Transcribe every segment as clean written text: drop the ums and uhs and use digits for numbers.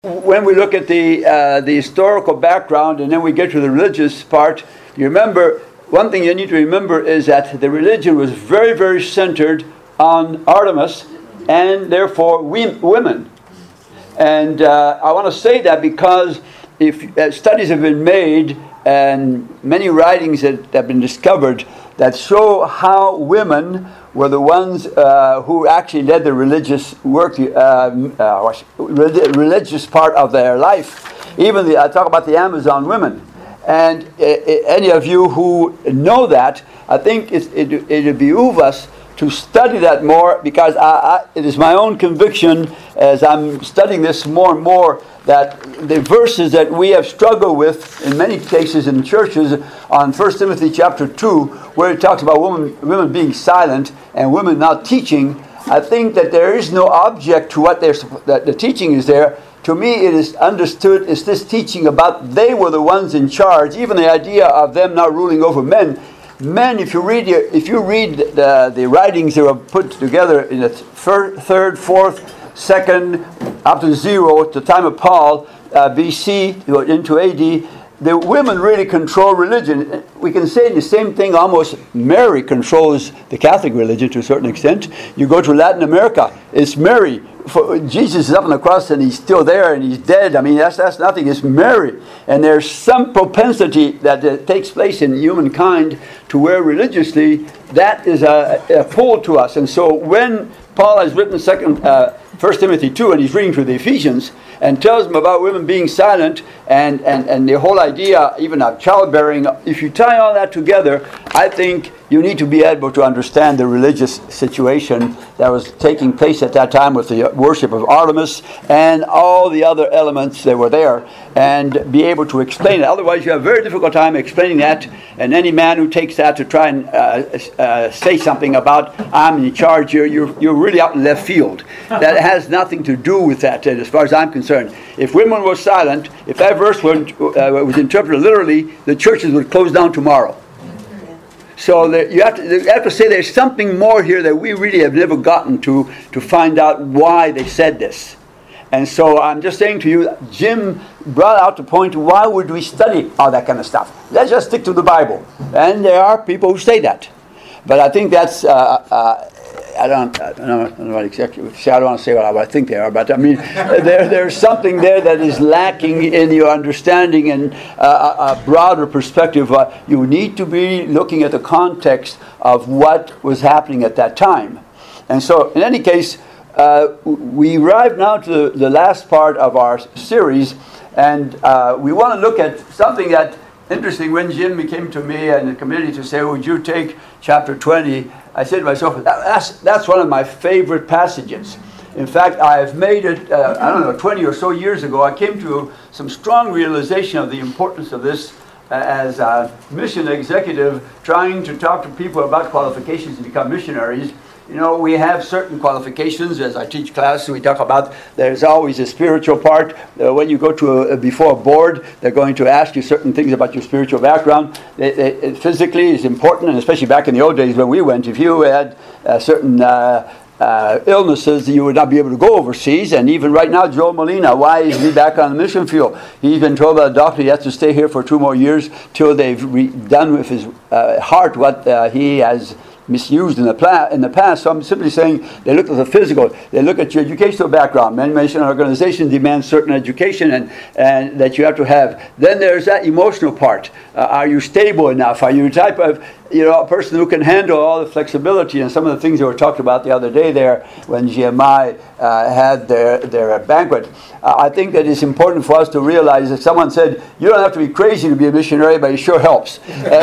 When we look at the historical background and then we get to the religious part, you remember, one thing you need to remember is that the religion was very, very centered on Artemis and therefore women. And I want to say that because if studies have been made and many writings that have been discovered that show how women were the ones who actually led the religious work, religious part of their life. Even I talk about the Amazon women. And any of you who know that, I think it would behoove us to study that more, because it is my own conviction as I'm studying this more and more that the verses that we have struggled with in many cases in churches on 1 Timothy chapter 2, where it talks about women being silent and women not teaching, I think that there is no object to what that the teaching is there. To me, it is understood as this teaching about they were the ones in charge, even the idea of them not ruling over men. Men, if you read the writings that were put together in the third, fourth, second, up to 0, at the time of Paul, BC into AD, the women really control religion. We can say the same thing almost. Mary controls the Catholic religion to a certain extent. You go to Latin America, it's Mary. Jesus is up on the cross and he's still there and he's dead. I mean, that's nothing. It's Mary. And there's some propensity that takes place in humankind to where religiously that is a pull to us. And so when Paul has written 1 Timothy 2 and he's reading through the Ephesians and tells them about women being silent and the whole idea even of childbearing, if you tie all that together, I think you need to be able to understand the religious situation that was taking place at that time with the worship of Artemis and all the other elements that were there, and be able to explain it. Otherwise, you have a very difficult time explaining that, and any man who takes that to try and say something about, I'm in charge here, you're really out in left field. That has nothing to do with that, as far as I'm concerned. If women were silent, if that verse was interpreted literally, the churches would close down tomorrow. So you have to say there's something more here that we really have never gotten to find out why they said this. And so I'm just saying to you, Jim brought out the point, why would we study all that kind of stuff? Let's just stick to the Bible. And there are people who say that. But I think that's, I don't know what exactly, I don't want to say what I think they are, but I mean, there's something there that is lacking in your understanding and a broader perspective. You need to be looking at the context of what was happening at that time. And so, in any case, we arrive now to the last part of our series, and we want to look at something that, interesting, when Jim came to me and the committee to say, would you take chapter 20, I said to myself, that's one of my favorite passages. In fact, I have made it, 20 or so years ago, I came to some strong realization of the importance of this as a mission executive, trying to talk to people about qualifications to become missionaries. You know, we have certain qualifications. As I teach class, we talk about there's always a spiritual part. When you go to before a board, they're going to ask you certain things about your spiritual background. Physically is important, and especially back in the old days when we went, if you had certain illnesses, you would not be able to go overseas. And even right now, Joel Molina, why is he back on the mission field? He's been told by the doctor he has to stay here for 2 more years till they've done with his heart what he has misused in the past. So I'm simply saying they look at the physical, they look at your educational background. Many mission organizations demand certain education and that you have to have. Then there's that emotional part. Are you stable enough? Are you the type of a person who can handle all the flexibility and some of the things that were talked about the other day there when GMI had their banquet. I think that it's important for us to realize that someone said, you don't have to be crazy to be a missionary, but it sure helps.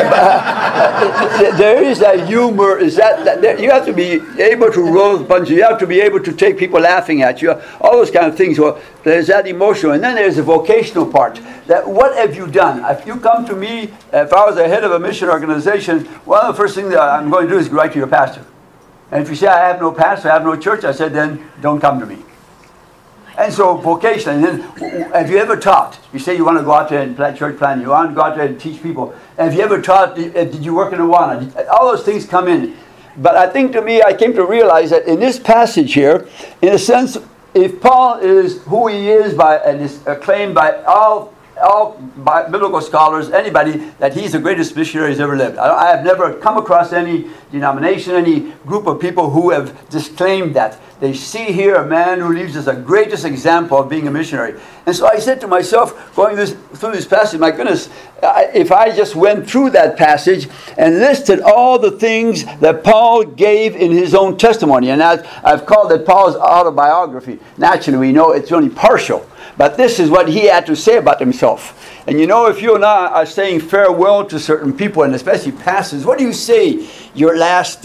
There is that humor, that you have to be able to roll the punches, you have to be able to take people laughing at you, all those kind of things. Well, there's that emotional, and then there's the vocational part. That what have you done? If you come to me, if I was the head of a mission organization, one of the first things that I'm going to do is write to your pastor. And if you say, I have no pastor, I have no church, I said, then don't come to me. And so vocation, and then have you ever taught? You say you want to go out there and plant church planting, you want to go out there and teach people. And have you ever taught, did you work in Awana? All those things come in. But I think to me, I came to realize that in this passage here, in a sense, if Paul is who he is and is acclaimed by all biblical scholars, anybody, that he's the greatest missionary who's ever lived. I have never come across any denomination, any group of people who have disclaimed that. They see here a man who leaves as the greatest example of being a missionary. And so I said to myself, going through this passage, my goodness, if I just went through that passage and listed all the things that Paul gave in his own testimony, and I've called it Paul's autobiography. Naturally, we know it's only partial. But this is what he had to say about himself. And you know, if you and I are saying farewell to certain people, and especially pastors, what do you say your last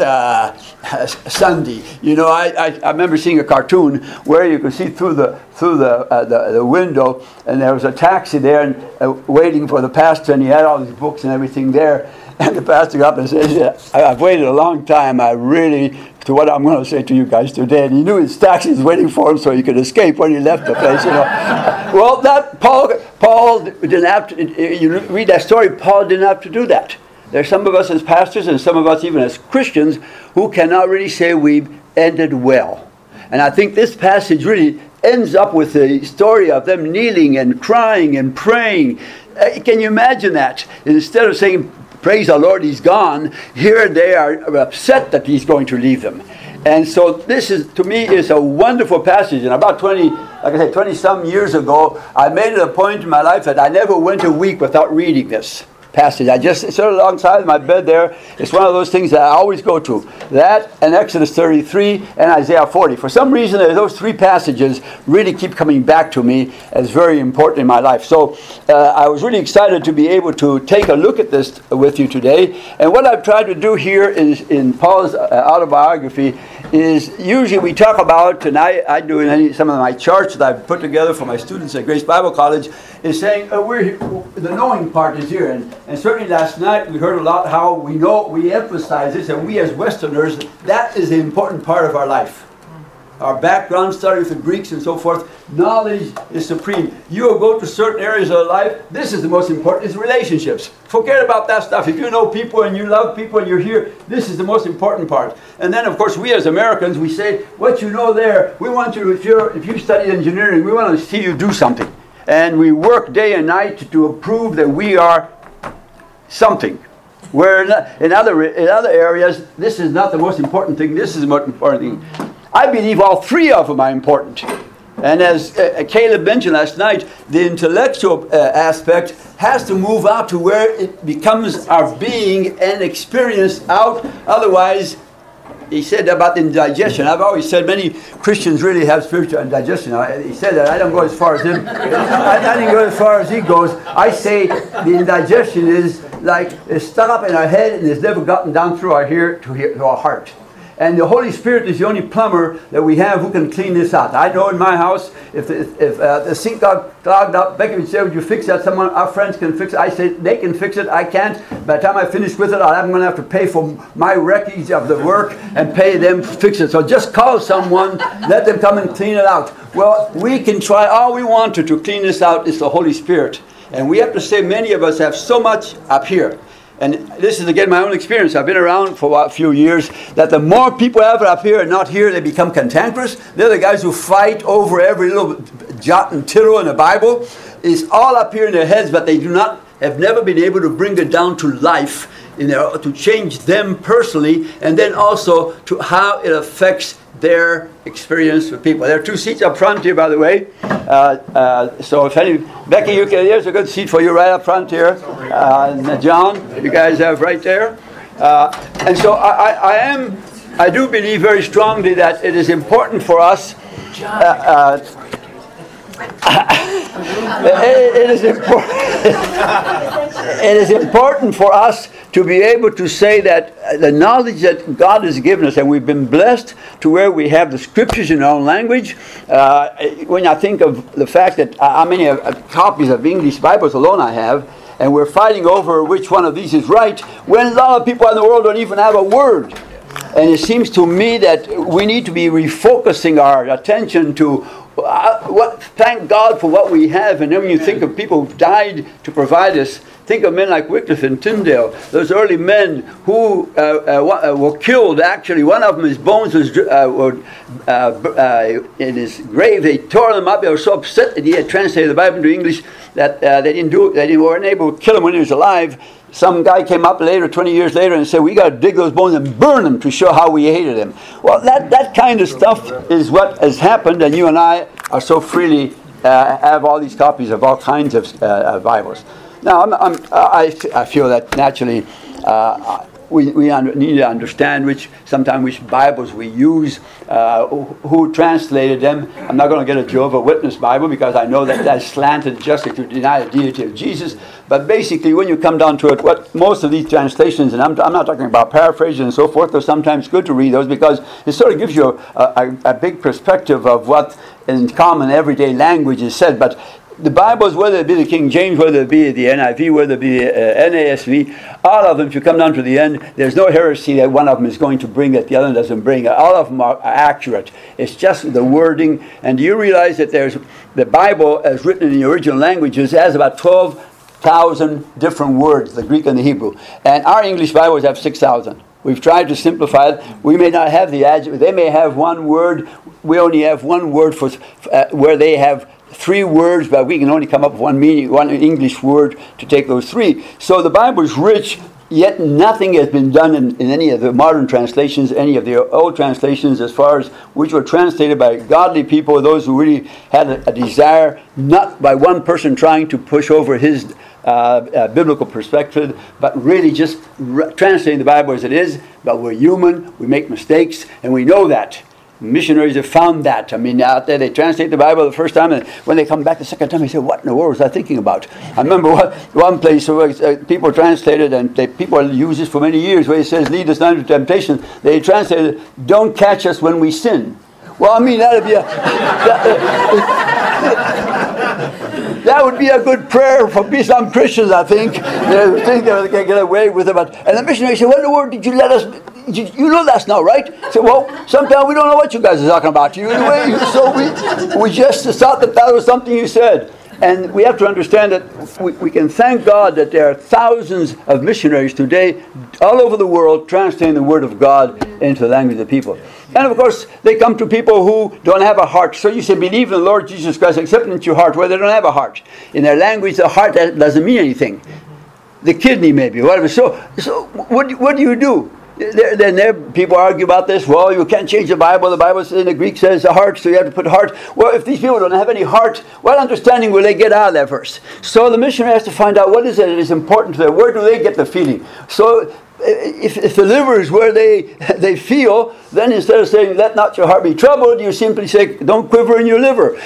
Sunday? You know, I remember seeing a cartoon where you could see through the window, and there was a taxi there and waiting for the pastor, and he had all these books and everything there. And the pastor got up and said, I've waited a long time. To what I'm going to say to you guys today. And he knew his taxi was waiting for him so he could escape when he left the place, you know. Well, that Paul didn't have to, you read that story, Paul didn't have to do that. There's some of us as pastors and some of us even as Christians who cannot really say we've ended well. And I think this passage really ends up with the story of them kneeling and crying and praying. Can you imagine that? Instead of saying, praise the Lord, he's gone, here they are upset that he's going to leave them. And so this is, to me, is a wonderful passage. And about 20-some years ago, I made it a point in my life that I never went a week without reading this passage. I just sit alongside my bed there. It's one of those things that I always go to. That and Exodus 33 and Isaiah 40. For some reason, those three passages really keep coming back to me as very important in my life. So I was really excited to be able to take a look at this with you today. And what I've tried to do here in Paul's autobiography is usually we talk about, and I do in some of my charts that I've put together for my students at Grace Bible College, is saying the knowing part is here. And certainly last night we heard a lot how we emphasize this, and we as Westerners, that is the important part of our life. Our background, starting with the Greeks and so forth, knowledge is supreme. You will go to certain areas of life, this is the most important, is relationships. Forget about that stuff. If you know people and you love people and you're here, this is the most important part. And then of course we as Americans, we say, what you know there, we want you, if you study engineering, we want to see you do something. And we work day and night to prove that we are something. Where in other areas, this is not the most important thing, this is the most important thing. I believe all three of them are important. And as Caleb mentioned last night, the intellectual aspect has to move out to where it becomes our being and experience out. Otherwise, he said about indigestion. I've always said many Christians really have spiritual indigestion. He said that. I don't go as far as him. I didn't go as far as he goes. I say the indigestion is like it's stuck up in our head and it's never gotten down through our ear to our heart. And the Holy Spirit is the only plumber that we have who can clean this out. I know in my house, if the sink got clogged up, Becky would say, would you fix that? Our friends can fix it. I say, they can fix it. I can't. By the time I finish with it, I'm going to have to pay for my wreckage of the work and pay them to fix it. So just call someone, let them come and clean it out. Well, we can try all we want to clean this out. It's the Holy Spirit. And we have to say many of us have so much up here. And this is, again, my own experience. I've been around for a few years, that the more people have it up here and not here, they become cantankerous. They're the guys who fight over every little jot and tittle in the Bible. It's all up here in their heads, but they have never been able to bring it down to life, to change them personally, and then also to how it affects their experience with people. There are two seats up front here, by the way. So if any, Becky, here's a good seat for you right up front here. And John, you guys have right there. And so I do believe very strongly that it is important for us. It is important. It is important for us to be able to say that the knowledge that God has given us, and we've been blessed to where we have the scriptures in our own language. When I think of the fact that how many copies of English Bibles alone I have, and we're fighting over which one of these is right, when a lot of people in the world don't even have a word. And it seems to me that we need to be refocusing our attention to thank God for what we have. And then when you think of people who've died to provide us, think of men like Wycliffe and Tyndale, those early men who were killed. Actually, one of them, his bones were in his grave. They tore them up. They were so upset that he had translated the Bible into English that they weren't able to kill him when he was alive. Some guy came up later, 20 years later, and said, we got to dig those bones and burn them to show how we hated him. Well, that kind of stuff is what has happened, and you and I are so freely have all these copies of all kinds of Bibles. Now, I feel that naturally we need to understand which Bibles we use, who translated them. I'm not going to get a Jehovah's Witness Bible because I know that's slanted just to deny the deity of Jesus. But basically, when you come down to it, what most of these translations, and I'm not talking about paraphrases and so forth, they're sometimes good to read those because it sort of gives you a big perspective of what in common everyday language is said. But the Bibles, whether it be the King James, whether it be the NIV, whether it be the NASV, all of them, if you come down to the end, there's no heresy that one of them is going to bring that the other doesn't bring. All of them are accurate. It's just the wording. And do you realize that there's the Bible, as written in the original languages, has about 12,000 different words, the Greek and the Hebrew. And our English Bibles have 6,000. We've tried to simplify it. We may not have the adjective. They may have one word. We only have one word for where they have 3 words, but we can only come up with one meaning, one English word to take those 3. So the Bible is rich, yet nothing has been done in any of the modern translations, any of the old translations, as far as which were translated by godly people, those who really had a desire, not by one person trying to push over his biblical perspective, but really just translating the Bible as it is. But we're human, we make mistakes, and we know that. Missionaries have found that. I mean, out there they translate the Bible the first time, and when they come back the second time, they say, what in the world was I thinking about? I remember one place where people translated, and people use this for many years, where it says, lead us not into temptation. They translated, don't catch us when we sin. Well, I mean, that would be a good prayer for some Christians, I think. They think they can get away with it. And the missionary said, what in the world did you let us... You know that's not right. So, well, sometimes we don't know what you guys are talking about. Anyway, so we just thought that was something you said. And we have to understand that we can thank God that there are thousands of missionaries today all over the world translating the Word of God into the language of the people. And of course, they come to people who don't have a heart. So you say, believe in the Lord Jesus Christ, accept into your heart, where they don't have a heart. In their language, the heart doesn't mean anything. The kidney maybe, whatever. So what do you do? Then people argue about this. Well, you can't change the Bible. The Bible in the Greek says the heart, so you have to put heart. Well, if these people don't have any heart, what understanding will they get out of that verse? So the missionary has to find out what is it that is important to them. Where do they get the feeling? So if the liver is where they feel, then instead of saying, let not your heart be troubled, you simply say, don't quiver in your liver.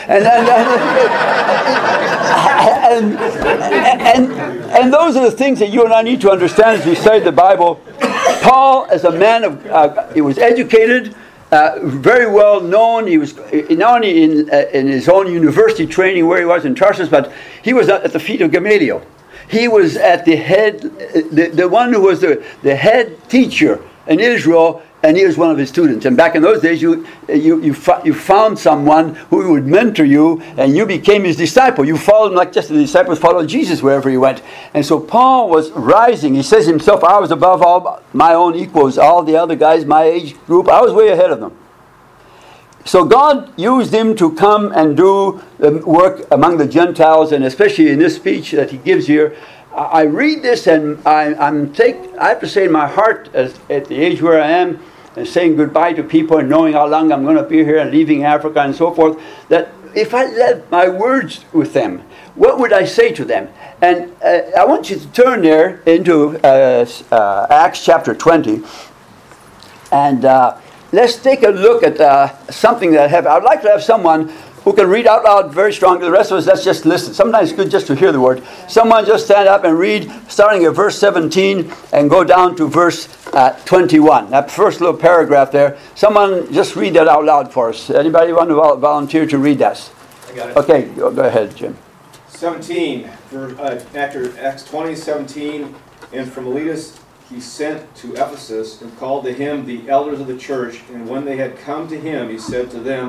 And those are the things that you and I need to understand as we study the Bible. Paul, as a man he was educated, very well known. He was not only in his own university training where he was in Tarsus, but he was at the feet of Gamaliel. He was at the head, the one who was the head teacher in Israel, and he was one of his students. And back in those days, you found someone who would mentor you, and you became his disciple. You followed him like just the disciples followed Jesus wherever he went. And so Paul was rising. He says himself, I was above all my own equals, all the other guys, my age group. I was way ahead of them. So God used him to come and do the work among the Gentiles, and especially in this speech that he gives here. I read this, and I have to say in my heart, at the age where I am, and saying goodbye to people and knowing how long I'm going to be here and leaving Africa and so forth, that if I left my words with them, what would I say to them? And I want you to turn there into Acts chapter 20, and let's take a look at something that I'd like to have someone who can read out loud very strongly. The rest of us, let's just listen. Sometimes it's good just to hear the word. Someone just stand up and read, starting at verse 17 and go down to verse 21. That first little paragraph there. Someone just read that out loud for us. Anybody want to volunteer to read that? I got it. Okay, go ahead, Jim. 17, after Acts 20, 17, and from Miletus he sent to Ephesus and called to him the elders of the church, and when they had come to him, he said to them,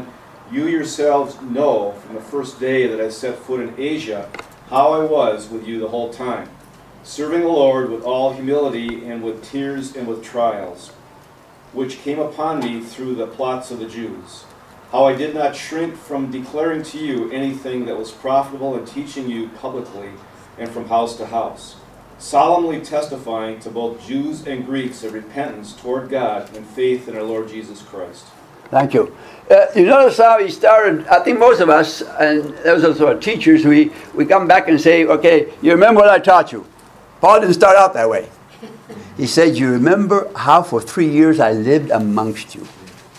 You yourselves know from the first day that I set foot in Asia how I was with you the whole time, serving the Lord with all humility and with tears and with trials, which came upon me through the plots of the Jews. How I did not shrink from declaring to you anything that was profitable and teaching you publicly and from house to house, solemnly testifying to both Jews and Greeks of repentance toward God and faith in our Lord Jesus Christ. Thank you. You notice how he started. I think most of us, and those of us who are teachers, we come back and say, okay, you remember what I taught you. Paul didn't start out that way. He said, you remember how for 3 years I lived amongst you.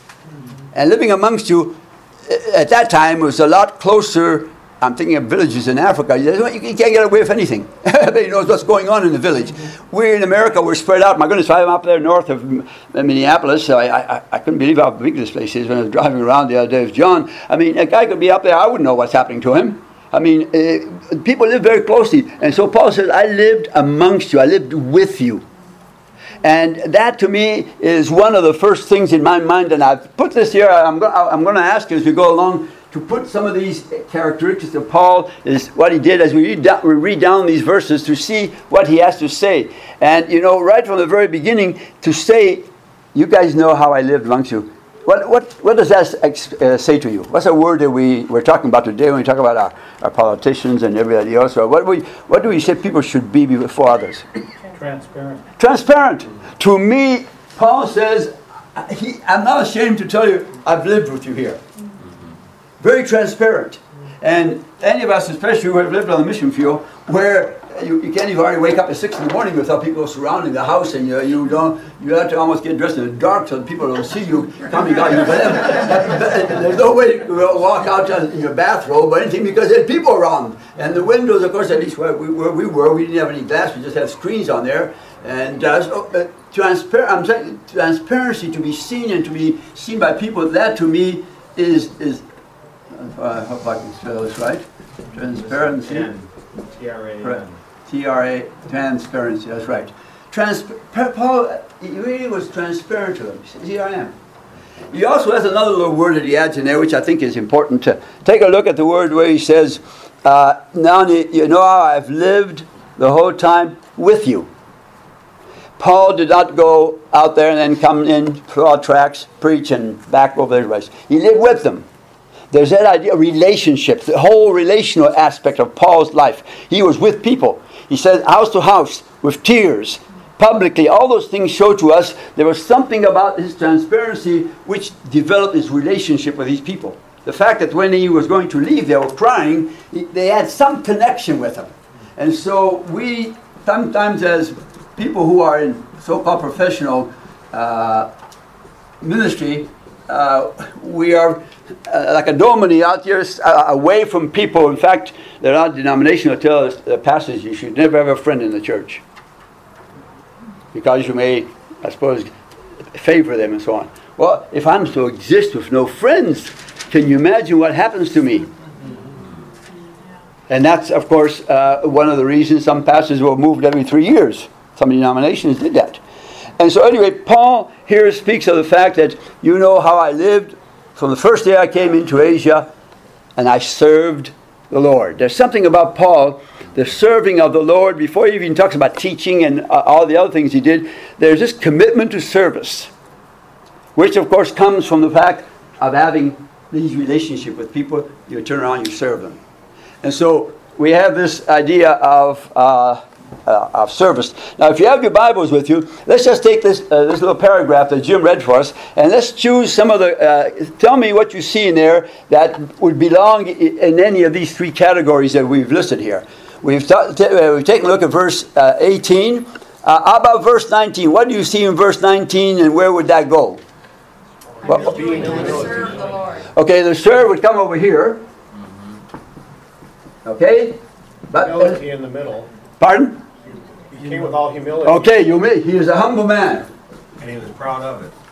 And living amongst you at that time was a lot closer. I'm thinking of villages in Africa. You can't get away with anything. Everybody knows what's going on in the village. We're in America, we're spread out. My goodness, I'm up there north of Minneapolis. So I couldn't believe how big this place is when I was driving around the other day with John. I mean, a guy could be up there, I wouldn't know what's happening to him. I mean, people live very closely. And so Paul says, I lived amongst you. I lived with you. And that to me is one of the first things in my mind. And I've put this here. I'm going to ask you as we go along to put some of these characteristics of Paul, is what he did as we read down these verses to see what he has to say. And you know, right from the very beginning, to say, you guys know how I lived amongst you. What does that say to you? What's a word that we're talking about today when we talk about our politicians and everybody else? Or what do we say people should be before others? Transparent. Transparent. To me, Paul says, I'm not ashamed to tell you, I've lived with you here. Very transparent. And any of us, especially who have lived on the mission field, where you can't even hardly wake up at 6 in the morning without people surrounding the house, and you have to almost get dressed in the dark so that people don't see you coming out. There's no way to walk out in your bathrobe or anything because there's people around. And the windows, of course, at least where we were, we didn't have any glass. We just had screens on there. And I'm saying transparency, to be seen and to be seen by people, that to me is I hope I can spell this right. Transparency. T-R-A-N. T-R-A, transparency, that's right. Paul, he really was transparent to them. He says, here I am. He also has another little word that he adds in there, which I think is important to take a look at the word where he says, now you know how I've lived the whole time with you. Paul did not go out there and then come in, throw out tracts, preach, and back over everybody. He lived with them. There's that idea of relationships, the whole relational aspect of Paul's life. He was with people. He said house to house, with tears, publicly. All those things show to us there was something about his transparency which developed his relationship with these people. The fact that when he was going to leave, they were crying, they had some connection with him. And so we, sometimes as people who are in so-called professional ministry, we are like a dominie out here, away from people. In fact, they're not denominational. Tell the pastors you should never have a friend in the church, because you may, I suppose, favor them and so on. Well, if I'm to exist with no friends, can you imagine what happens to me? And that's, of course, one of the reasons some pastors were moved every 3 years. Some denominations did that. And so anyway, Paul here speaks of the fact that you know how I lived from the first day I came into Asia, and I served the Lord. There's something about Paul, the serving of the Lord, before he even talks about teaching and all the other things he did. There's this commitment to service, which of course comes from the fact of having these relationships with people. You turn around, you serve them. And so we have this idea of service. Now, if you have your Bibles with you, let's just take this little paragraph that Jim read for us, and let's choose some of the. Tell me what you see in there that would belong in any of these three categories that we've listed here. We've taken a look at verse 18. How about verse 19? What do you see in verse 19, and where would that go? Well, serve the Lord. Okay, the serve would come over here. Okay, but Humility in the middle. pardon? He came with all humility. Okay, he is a humble man. And he was proud of it.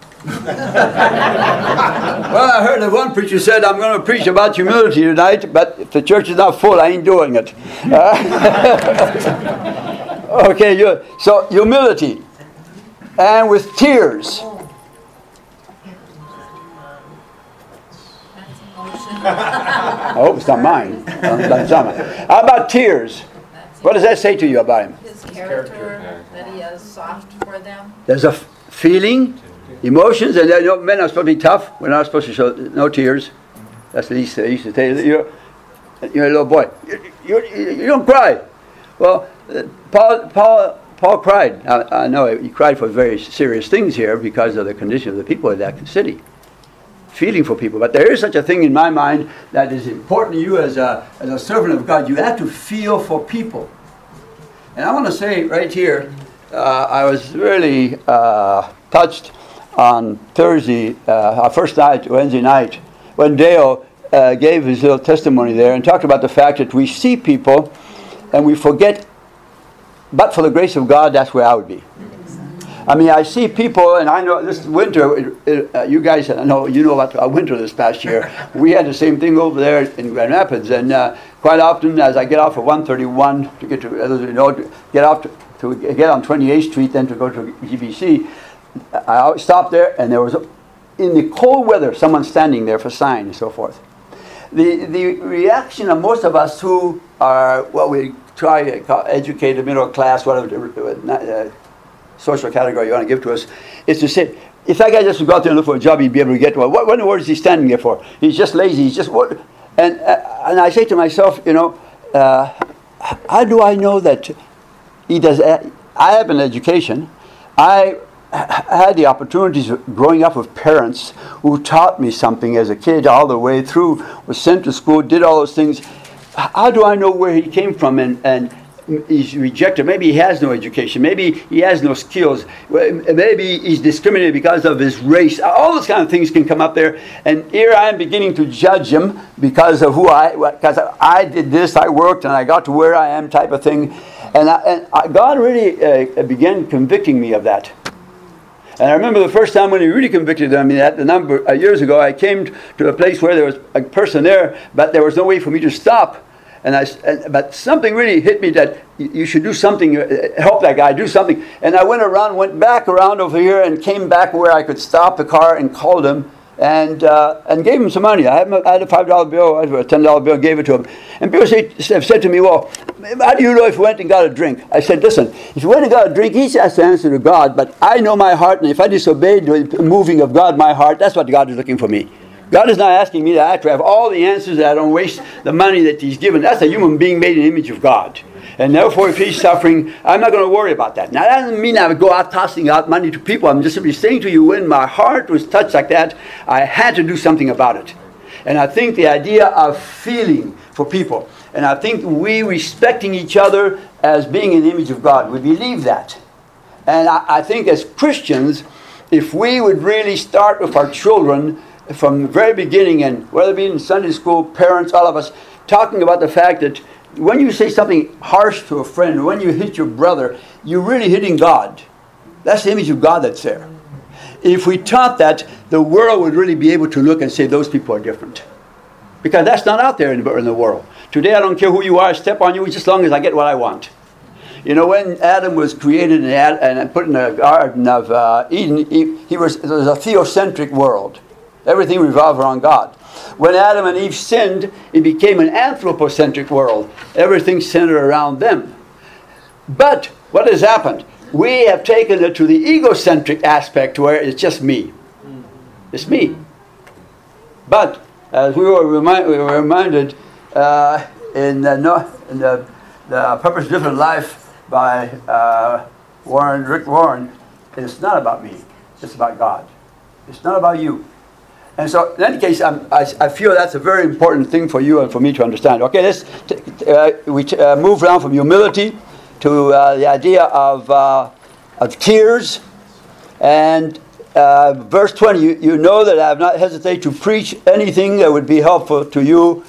Well, I heard that one preacher said, I'm going to preach about humility tonight, but if the church is not full, I ain't doing it. Okay, so humility. And with tears. I hope it's not mine. It's not mine. How about tears? What does that say to you about him? His character, that he is soft for them. There's a feeling, emotions, and men are supposed to be tough. We're not supposed to show no tears. That's the least they used to tell you. You're a little boy. You don't cry. Well, Paul cried. I know he cried for very serious things here because of the condition of the people in that city. Feeling for people. But there is such a thing in my mind that is important to you as a servant of God. You have to feel for people. And I want to say right here, I was really touched on Thursday, our first night, Wednesday night, when Dale gave his little testimony there and talked about the fact that we see people and we forget, but for the grace of God, that's where I would be. I mean, I see people, and I know this winter, you guys know about our winter this past year. We had the same thing over there in Grand Rapids, and quite often as I get off of 131 to get to, get on 28th Street, then to go to GBC, I always stop there, and there was, in the cold weather, someone standing there for sign and so forth. The reaction of most of us who are what we try to call educated, middle class, whatever social category you want to give to us, is to say, if that guy just would go out there and look for a job, he'd be able to get one. What in the world is he standing there for? He's just lazy. He's just what? And I say to myself, how do I know that he does? I have an education. I had the opportunities of growing up with parents who taught me something as a kid all the way through, was sent to school, did all those things. How do I know where he came from and he's rejected? Maybe he has no education. Maybe he has no skills. Maybe he's discriminated because of his race. All those kind of things can come up there. And here I am beginning to judge him because of because I did this, I worked, and I got to where I am type of thing. And God really began convicting me of that. And I remember the first time when he really convicted me that, a number of years ago, I came to a place where there was a person there, but there was no way for me to stop. But something really hit me that you should do something, help that guy, do something. And I went back around over here and came back where I could stop the car and called him and gave him some money. I had a $5 bill, I had a $10 bill, gave it to him. And people have said to me, well, how do you know if you went and got a drink? I said, listen, if you went and got a drink, he has to answer to God, but I know my heart, and if I disobeyed the moving of God, my heart, that's what God is looking for me. God is not asking me that I have to have all the answers, that I don't waste the money that he's given. That's a human being made in the image of God. And therefore, if he's suffering, I'm not going to worry about that. Now, that doesn't mean I would go out tossing out money to people. I'm just simply saying to you, when my heart was touched like that, I had to do something about it. And I think the idea of feeling for people, and I think we respecting each other as being in the image of God, we believe that. And I think as Christians, if we would really start with our children from the very beginning, and whether it be in Sunday school, parents, all of us, talking about the fact that when you say something harsh to a friend, or when you hit your brother, you're really hitting God. That's the image of God that's there. If we taught that, the world would really be able to look and say those people are different. Because that's not out there in the world. Today I don't care who you are, I step on you just as long as I get what I want. You know, when Adam was created and put in the Garden of Eden, it was a theocentric world. Everything revolved around God. When Adam and Eve sinned, it became an anthropocentric world. Everything centered around them. But what has happened? We have taken it to the egocentric aspect where it's just me. It's me. But as we were reminded in the Purpose-Driven Life by Rick Warren, it's not about me. It's about God. It's not about you. And so, in any case, I feel that's a very important thing for you and for me to understand. Okay, let's move around from humility to the idea of tears. And verse 20, you know that I have not hesitated to preach anything that would be helpful to you.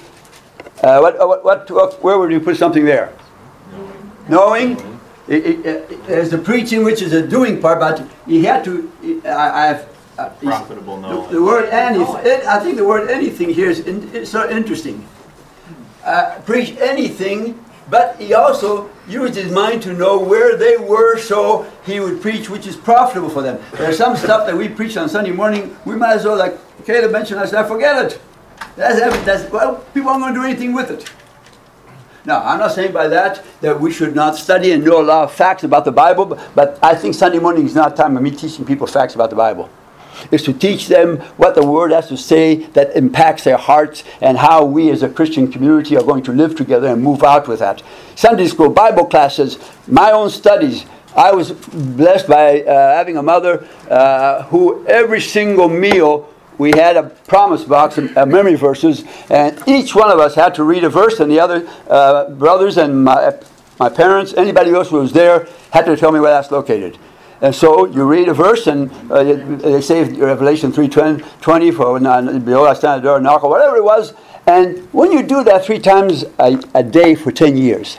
Where would you put something there? Knowing. There's the preaching, which is a doing part, but he had to. Profitable knowledge. The word anything. I think the word anything here is so interesting. Preach anything, but he also used his mind to know where they were, so he would preach which is profitable for them. There's some stuff that we preach on Sunday morning. We might as well, like Caleb mentioned, I said, forget it. Well, people aren't going to do anything with it. Now, I'm not saying by that we should not study and know a lot of facts about the Bible, but I think Sunday morning is not time for me teaching people facts about the Bible. It's to teach them what the Word has to say that impacts their hearts and how we as a Christian community are going to live together and move out with that. Sunday school, Bible classes, my own studies. I was blessed by having a mother who every single meal we had a promise box of memory verses, and each one of us had to read a verse, and the other brothers and my parents, anybody else who was there, had to tell me where that's located. And so you read a verse, and they say Revelation 3:20, for behold, I stand at the door and knock, or whatever it was. And when you do that 3 times a day for 10 years,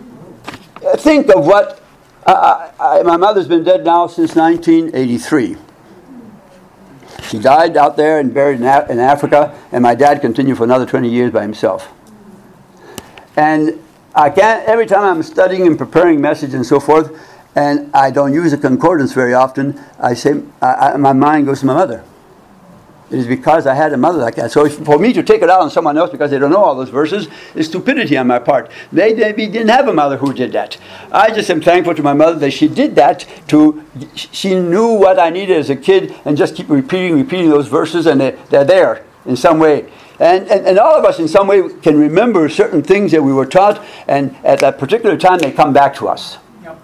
think of what my mother's been dead now since 1983. She died out there and buried in Africa, and my dad continued for another 20 years by himself. And I can't, every time I'm studying and preparing message and so forth, and I don't use a concordance very often, I say, my mind goes to my mother. It is because I had a mother like that. So for me to take it out on someone else because they don't know all those verses is stupidity on my part. They didn't have a mother who did that. I just am thankful to my mother that she did that. She knew what I needed as a kid and just keep repeating those verses, and they're there in some way. And all of us in some way can remember certain things that we were taught, and at that particular time they come back to us.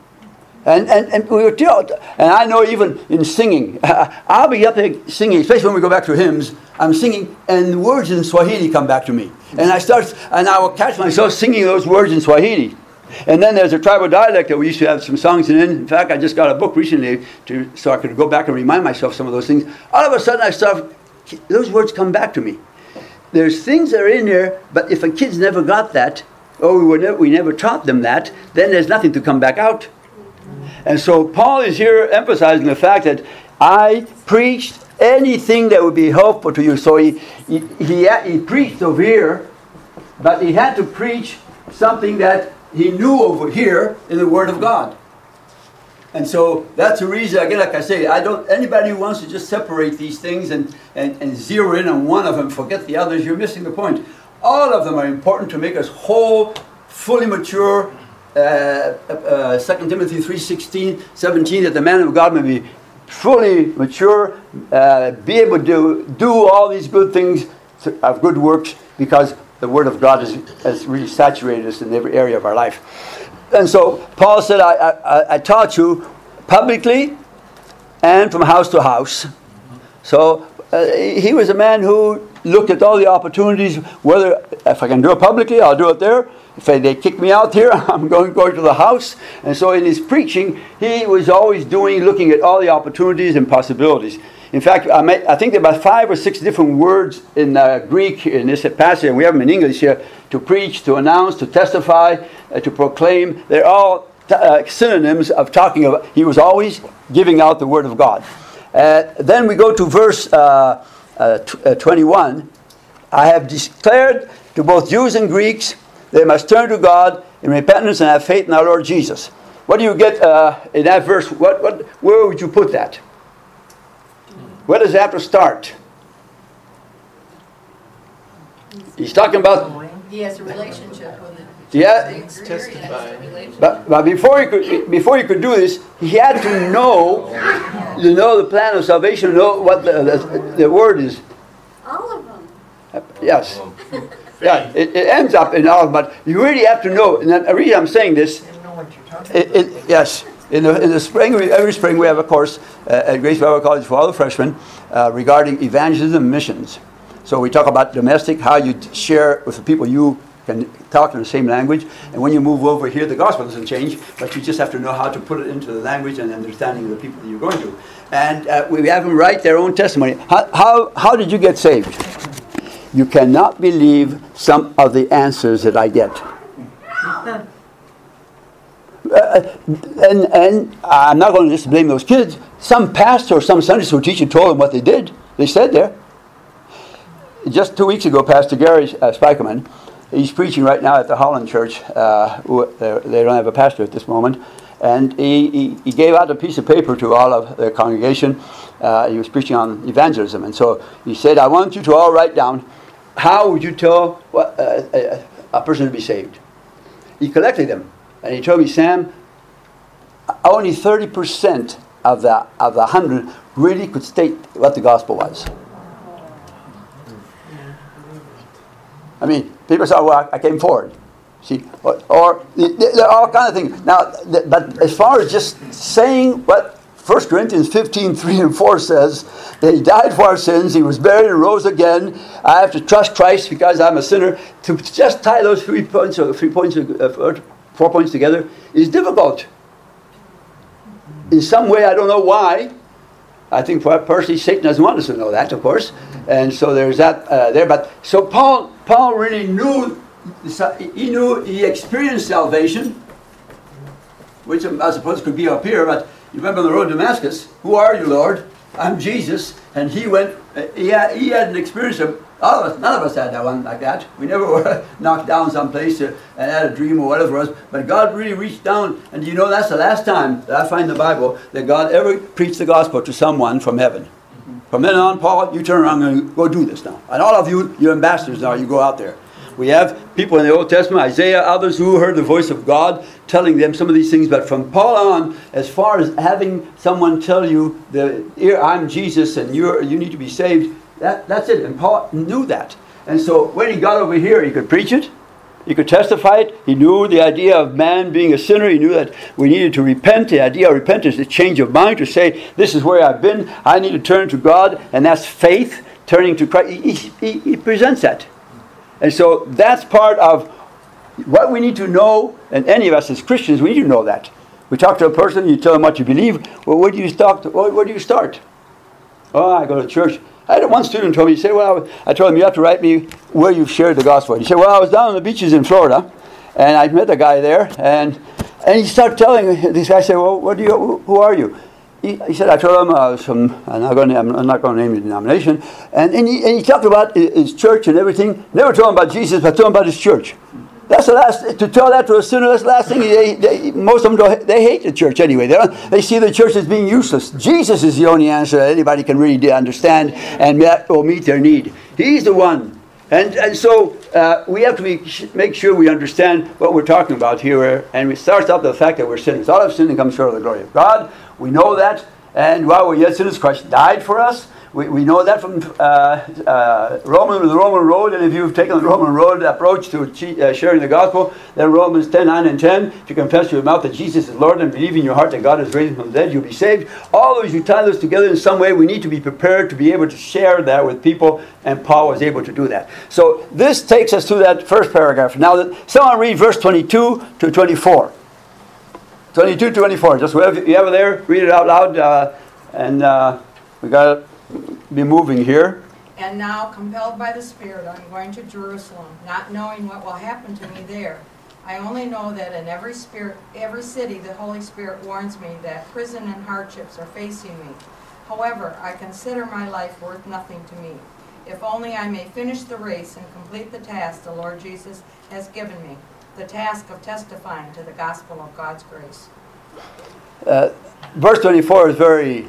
And we were taught, and I know even in singing, I'll be up there singing, especially when we go back to hymns, I'm singing, and the words in Swahili come back to me. And I will catch myself singing those words in Swahili. And then there's a tribal dialect that we used to have some songs in. In fact, I just got a book recently so I could go back and remind myself some of those things. All of a sudden, those words come back to me. There's things that are in there, but if a kid's never got that, or we never taught them that, then there's nothing to come back out. And so Paul is here emphasizing the fact that I preached anything that would be helpful to you. So he preached over here, but he had to preach something that he knew over here in the Word of God. And so that's the reason, again, like I say, anybody who wants to just separate these things and zero in on one of them, forget the others, you're missing the point. All of them are important to make us whole, fully mature. 2 Timothy 3:16, 17, that the man of God may be fully mature, be able to do all these good things of good works, because the Word of God has really saturated us in every area of our life. And so Paul said, I taught you publicly and from house to house. So he was a man who looked at all the opportunities, whether if I can do it publicly, I'll do it there. If they kick me out here, I'm going to the house. And so in his preaching, he was always looking at all the opportunities and possibilities. In fact, I think there are about 5 or 6 different words in Greek in this passage, and we have them in English here, to preach, to announce, to testify, to proclaim. They're all synonyms of talking about. He was always giving out the Word of God. Then we go to verse 21. I have declared to both Jews and Greeks, they must turn to God in repentance and have faith in our Lord Jesus. What do you get in that verse? Where would you put that? Where does it have to start? He's talking about... He has a relationship with it. Yeah. But before he could do this, he had to know the plan of salvation, know what the word is. All of them. Yes. Yeah, it ends up in all, but you really have to know. And the reason I'm saying this, yes, in the spring, every spring we have a course at Grace Bible College for all the freshmen regarding evangelism and missions. So we talk about domestic, how you share with the people you can talk in the same language. And when you move over here, the gospel doesn't change, but you just have to know how to put it into the language and understanding of the people that you're going to. And we have them write their own testimony. How did you get saved? You cannot believe some of the answers that I get. And I'm not going to just blame those kids. Some pastor or some Sunday school teacher told them what they did. They said there. Just 2 weeks ago, Pastor Gary Spikeman, he's preaching right now at the Holland Church. They don't have a pastor at this moment. And he gave out a piece of paper to all of the congregation. He was preaching on evangelism. And so he said, I want you to all write down how would you tell a person to be saved? He collected them, and he told me, Sam, only 30% of the 100 really could state what the gospel was. I mean, people say, well, I came forward. See, or there are all kinds of things. Now, but as far as just saying what 1 Corinthians 15:3-4 says, that he died for our sins, he was buried and rose again. I have to trust Christ because I'm a sinner. To just tie those 4 points together is difficult. In some way, I don't know why. I think personally, Satan doesn't want us to know that, of course. And so there's that there. But so Paul really knew. He experienced salvation, which I suppose could be up here. But you remember on the road to Damascus, who are you, Lord? I'm Jesus. And he went. He had an experience of. All of us, none of us had that one like that. We never were knocked down someplace and had a dream or whatever it was. But God really reached down, and you know that's the last time that I find in the Bible that God ever preached the gospel to someone from heaven. From then on, Paul, you turn around and go do this now. And all of you, you're ambassadors now. You go out there. We have people in the Old Testament, Isaiah, others who heard the voice of God telling them some of these things. But from Paul on, as far as having someone tell you, I'm Jesus and you need to be saved, that's it. And Paul knew that. And so when he got over here, he could preach it. He could testify it. He knew the idea of man being a sinner. He knew that we needed to repent. The idea of repentance is a change of mind, to say, this is where I've been. I need to turn to God. And that's faith, turning to Christ. He presents that. And so that's part of what we need to know. And any of us as Christians, we need to know that. We talk to a person, you tell them what you believe. Well, where do you start? Oh, I go to church. I had one student told me, he said, well, I told him, you have to write me where you've shared the gospel. He said, well, I was down on the beaches in Florida, and I met a guy there, and he started telling, this guy said, well, who are you? He said, I told him I was from, I'm not going to name the denomination, and he talked about his church and everything, never told him about Jesus, but told him about his church. That's the last, to tell that to a sinner, that's the last thing. Most of them they hate the church anyway. They see the church as being useless. Jesus is the only answer that anybody can really understand and meet their need. He's the one. And so we have to make sure we understand what we're talking about here. And it starts off with the fact that we're sinners. All of sin and comes short of the glory of God. We know that. And while we're yet sinners, Christ died for us. We know that from the Roman road, and if you've taken the Roman road approach to sharing the gospel, then Romans 10:9 and 10, if you confess with your mouth that Jesus is Lord and believe in your heart that God has raised him from the dead, you'll be saved. All those, you tie those together in some way, we need to be prepared to be able to share that with people, and Paul was able to do that. So this takes us to that first paragraph. Now, someone read verse 22 to 24. 22 to 24, just whatever you have it there, read it out loud, and we got to be moving here. And now, compelled by the Spirit, I'm going to Jerusalem, not knowing what will happen to me there. I only know that in every city the Holy Spirit warns me that prison and hardships are facing me. However, I consider my life worth nothing to me, if only I may finish the race and complete the task the Lord Jesus has given me, the task of testifying to the gospel of God's grace. Verse 24 is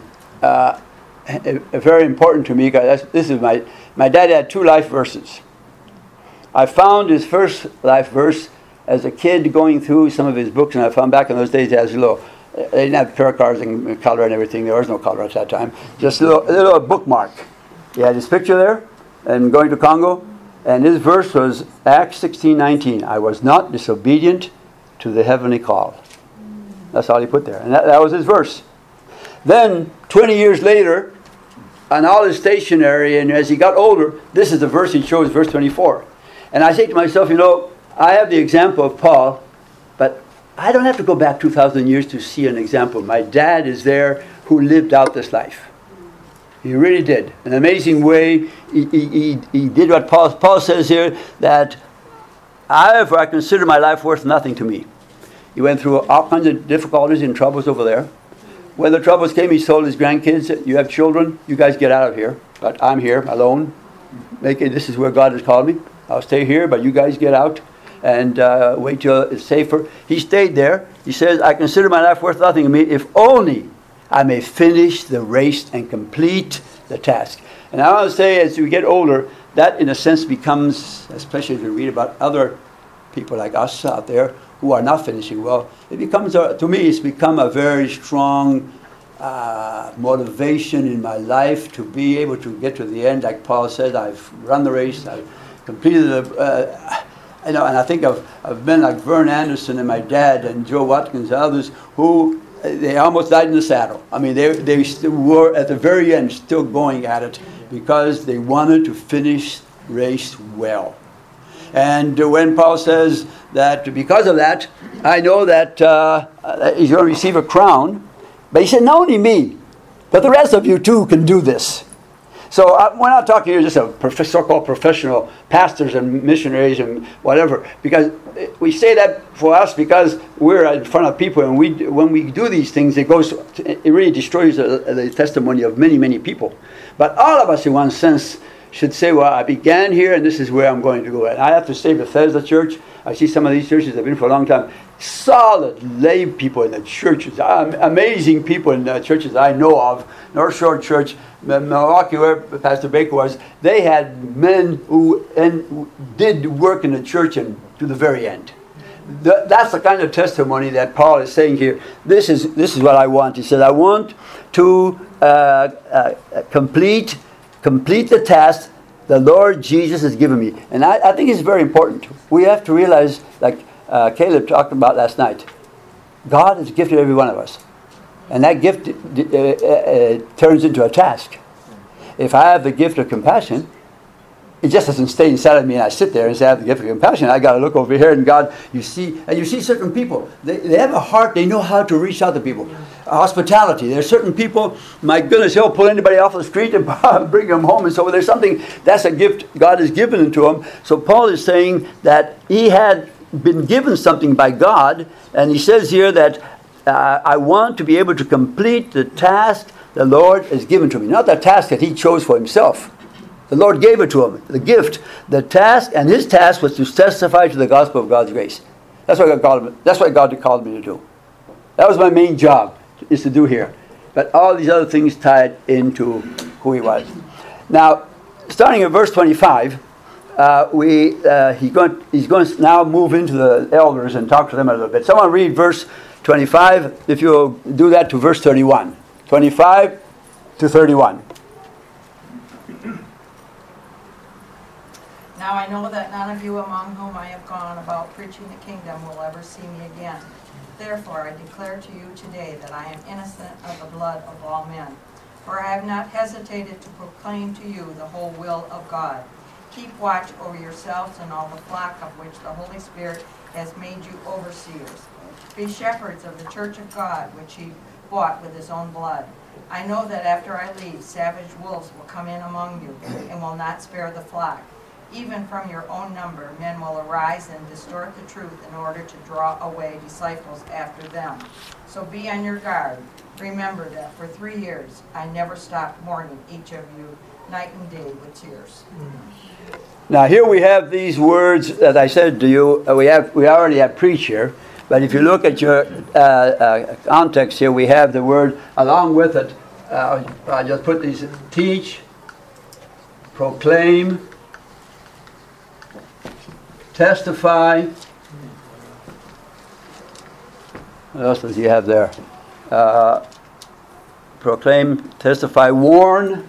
very important to me, because this is my dad had 2 life verses. I found his first life verse as a kid going through some of his books, and I found back in those days as they didn't have prayer cards and color and everything. There was no color at that time. Just a little bookmark. He had his picture there, and going to Congo, and his verse was Acts 16:19. I was not disobedient to the heavenly call. That's all he put there, and that was his verse. Then, 20 years later, on all his stationery, and as he got older, this is the verse he chose, verse 24. And I say to myself, I have the example of Paul, but I don't have to go back 2,000 years to see an example. My dad is there who lived out this life. He really did. In an amazing way, he did what Paul says here, that I consider my life worth nothing to me. He went through all kinds of difficulties and troubles over there. When the troubles came, he told his grandkids, you have children, you guys get out of here. But I'm here, alone. This is where God has called me. I'll stay here, but you guys get out and wait till it's safer. He stayed there. He says, I consider my life worth nothing to me, if only I may finish the race and complete the task. And I want to say, as we get older, that in a sense becomes, especially if you read about other people like us out there who are not finishing well, it becomes, to me, it's become a very strong motivation in my life to be able to get to the end. Like Paul said, I've run the race, I've completed and I think of men like Vern Anderson and my dad and Joe Watkins and others who they almost died in the saddle. I mean, they still were at the very end still going at it because they wanted to finish race well. And when Paul says that because of that, I know that he's going to receive a crown, but he said, not only me, but the rest of you too can do this. So we're not talking here just of so-called professional pastors and missionaries and whatever, because we say that for us because we're in front of people, and when we do these things, it really destroys the testimony of many, many people. But all of us, in one sense, should say, well, I began here, and this is where I'm going to go. And I have to say, Bethesda Church, I see some of these churches that have been for a long time, solid lay people in the churches, amazing people in the churches I know of. North Shore Church, Milwaukee, where Pastor Baker was, they had men who did work in the church and to the very end. That's the kind of testimony that Paul is saying here. This is what I want. He said, I want to complete the task the Lord Jesus has given me. And I think it's very important. We have to realize, like Caleb talked about last night, God has gifted every one of us. And that gift turns into a task. If I have the gift of compassion, it just doesn't stay inside of me and I sit there and say I have the gift of compassion. I got to look over here and God, you see certain people. They have a heart, they know how to reach out to people. Hospitality. There's certain people, my goodness, he'll pull anybody off the street and bring them home. And so there's something, that's a gift God has given to him. So Paul is saying that he had been given something by God, and he says here that I want to be able to complete the task the Lord has given to me. Not the task that he chose for himself. The Lord gave it to him, the gift, the task, and his task was to testify to the gospel of God's grace. That's what God called me to do. That was my main job, is to do here. But all these other things tied into who he was. Now, starting at verse 25, he's going to now move into the elders and talk to them a little bit. Someone read verse 25, if you'll do that to verse 31. 25 to 31. Now I know that none of you among whom I have gone about preaching the kingdom will ever see me again. Therefore I declare to you today that I am innocent of the blood of all men. For I have not hesitated to proclaim to you the whole will of God. Keep watch over yourselves and all the flock of which the Holy Spirit has made you overseers. Be shepherds of the church of God, which he bought with his own blood. I know that after I leave, savage wolves will come in among you and will not spare the flock. Even from your own number, men will arise and distort the truth in order to draw away disciples after them. So be on your guard. Remember that for 3 years I never stopped mourning each of you night and day with tears. Now here we have these words that I said to you. We already have preach here, but if you look at your context here, we have the word along with it. I just put these: teach, proclaim, testify. What else does he have there? Proclaim, testify, warn.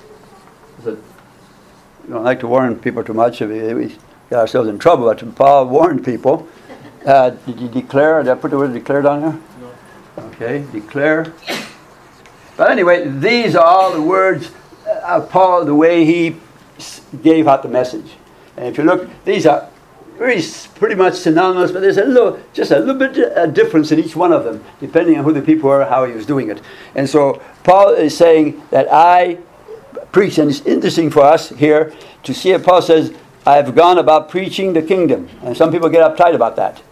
We don't like to warn people too much. We get ourselves in trouble. But Paul warned people. Did you declare? Did I put the word declare down here? No. Okay, declare. But anyway, these are all the words of Paul, the way he gave out the message. And if you look, these are really pretty much synonymous, but there's just a little bit of difference in each one of them, depending on who the people were, how he was doing it. And so Paul is saying that I preach, and it's interesting for us here to see it. Paul says, I have gone about preaching the kingdom. And some people get uptight about that.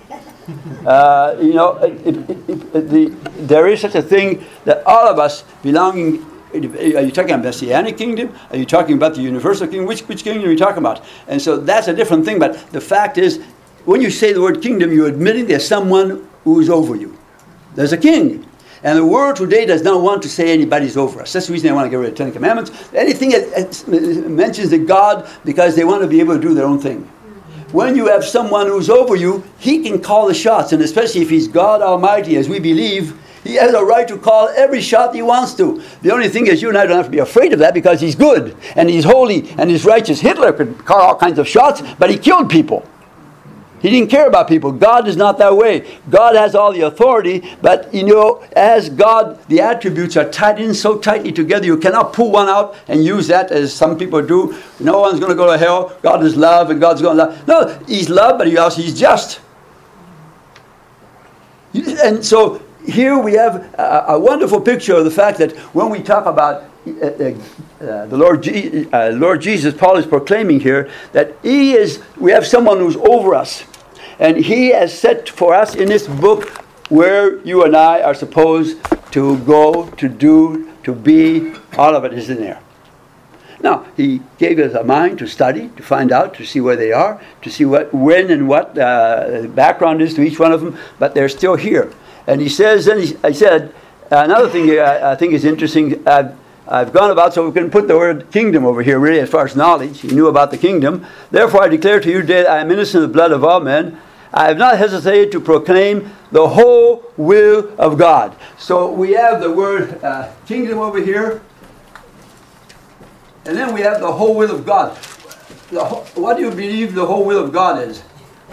There is such a thing that all of us belonging. Are you talking about the Messianic kingdom? Are you talking about the universal kingdom? Which kingdom are you talking about? And so that's a different thing. But the fact is, when you say the word kingdom, you're admitting there's someone who's over you. There's a king. And the world today does not want to say anybody's over us. That's the reason they want to get rid of the Ten Commandments. Anything that mentions the God, because they want to be able to do their own thing. When you have someone who's over you, he can call the shots. And especially if he's God Almighty, as we believe, he has a right to call every shot he wants to. The only thing is you and I don't have to be afraid of that because he's good and he's holy and he's righteous. Hitler could call all kinds of shots, but he killed people. He didn't care about people. God is not that way. God has all the authority, but as God, the attributes are tied in so tightly together, you cannot pull one out and use that as some people do. No one's going to go to hell. God is love and God's going to love. No, he's love, but he's just. And so here we have a wonderful picture of the fact that when we talk about the Lord Jesus, Paul is proclaiming here that we have someone who's over us. And he has set for us in this book where you and I are supposed to go, to do, to be. All of it is in there. Now, he gave us a mind to study, to find out, to see where they are, to see when and what the background is to each one of them, but they're still here. And he says, I said, another thing I think is interesting, I've gone about, so we can put the word kingdom over here, really, as far as knowledge. He knew about the kingdom. Therefore, I declare to you today that I am innocent of the blood of all men. I have not hesitated to proclaim the whole will of God. So we have the word kingdom over here. And then we have the whole will of God. What do you believe the whole will of God is?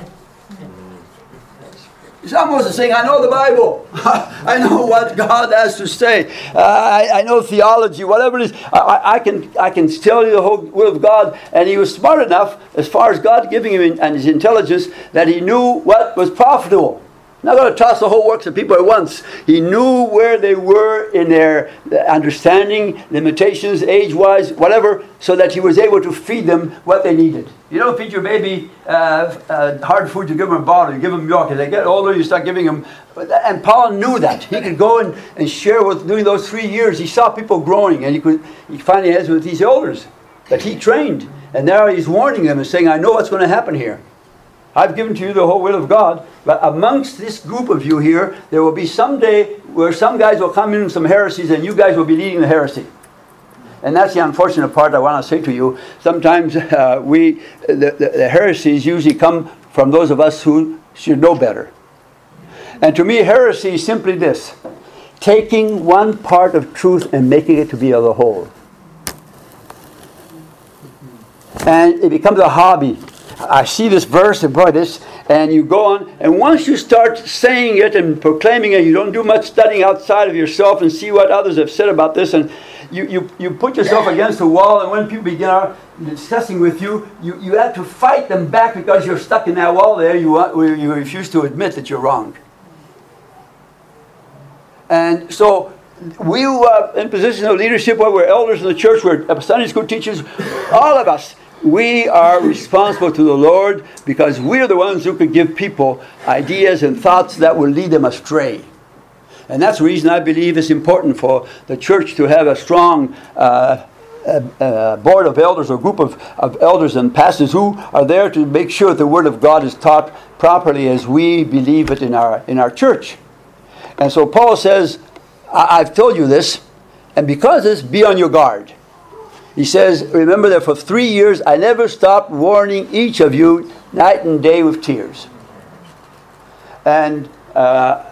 It's almost saying, I know the Bible. I know what God has to say. I know theology, whatever it is. I can tell you the whole will of God. And he was smart enough, as far as God giving him and his intelligence, that he knew what was profitable. Not going to toss the whole works of people at once. He knew where they were in their understanding, limitations, age-wise, whatever, so that he was able to feed them what they needed. You don't feed your baby hard food, you give them a bottle, you give them milk. As they get older, you start giving them. And Paul knew that. He could go and share with, during those 3 years, he saw people growing, and he finally has with these elders that he trained. And now he's warning them and saying, I know what's going to happen here. I've given to you the whole will of God, but amongst this group of you here, there will be some day where some guys will come in with some heresies and you guys will be leading the heresy. And that's the unfortunate part I want to say to you. Sometimes the heresies usually come from those of us who should know better. And to me, heresy is simply this: taking one part of truth and making it to be of the whole. And it becomes a hobby. I see this verse and boy, and you go on, and once you start saying it and proclaiming it, you don't do much studying outside of yourself and see what others have said about this, and you put yourself against the wall, and when people begin discussing with you, you have to fight them back because you're stuck in that wall there. You refuse to admit that you're wrong. And so we who are in positions of leadership, whether we're elders in the church, we're Sunday school teachers, all of us, we are responsible to the Lord because we're the ones who could give people ideas and thoughts that will lead them astray. And that's the reason I believe it's important for the church to have a strong board of elders or group of elders and pastors who are there to make sure the Word of God is taught properly as we believe it in our church. And so Paul says, I've told you this, and because of this, be on your guard. He says, remember that for 3 years I never stopped warning each of you night and day with tears. And that